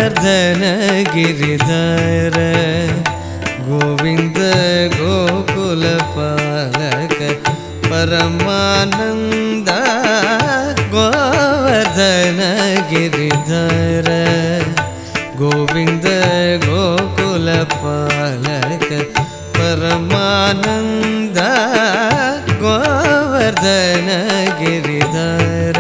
गोवर्धन गिरिधर गोविंद गोकुलपालक परमानंद गोवर्धन गिरिधर गोविंद गोकुलपालक परमानंद गोवर्धन गिरिधर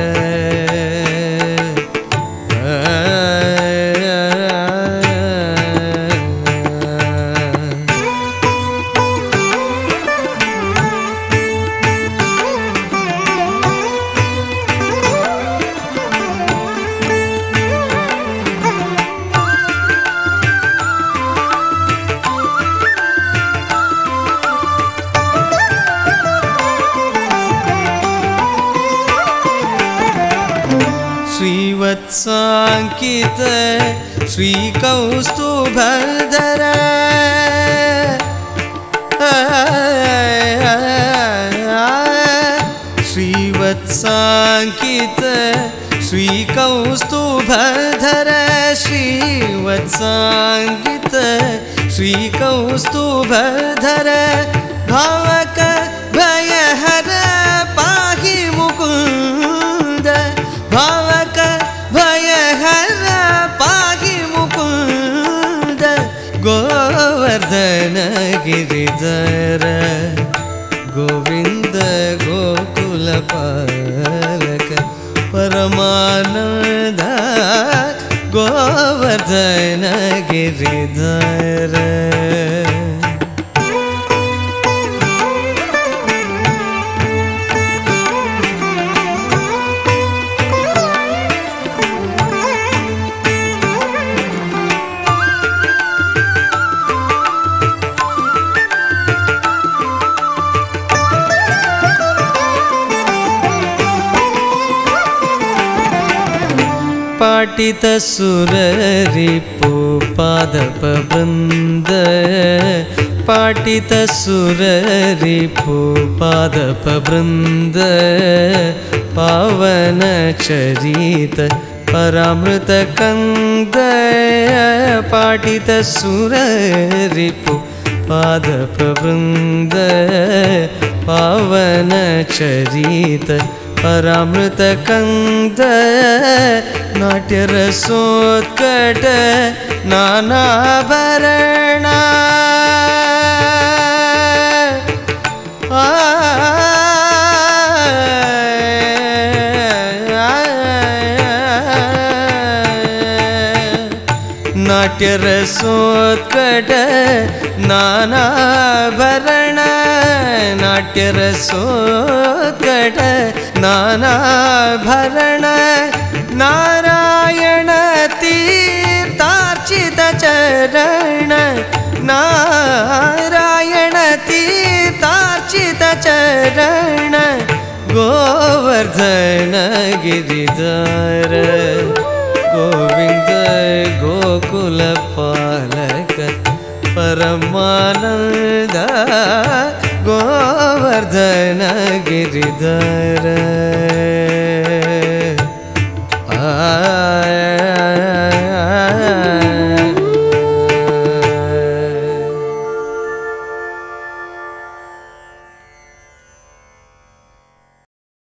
श्रीवत्सांकित श्रीकौस्तुभधर श्रीवत्सांकित श्रीकौस्तुभधर श्रीवत्सांकित श्रीकौस्तुभधर भावक भयहर पाहि मुकुंद भावक भयहर पाहि मुकुंद गोवर्धन गिरिधर गोविंद गोकुलपालक परमानंद गोवर्धन गिरिधर पाटित सुररिपु पादप वृंद पाटित सुररिपु पादप वृंद पावन चरित परामृत कंद पाटित सुररिपु पादप वृंद पावन चरित परामृत कंद नाट्य रसोत्कट नानाभरण नाट्य रसोत्कट नानाभरण नाट्य रसोत्कट नानाभरण नारायण तीर्थार्चित चरण नारायण तीर्थार्चित चरण गोवर्धन गिरिधर गोविंद गोकुलपालक परमानंद गोवर्धन गिरिधर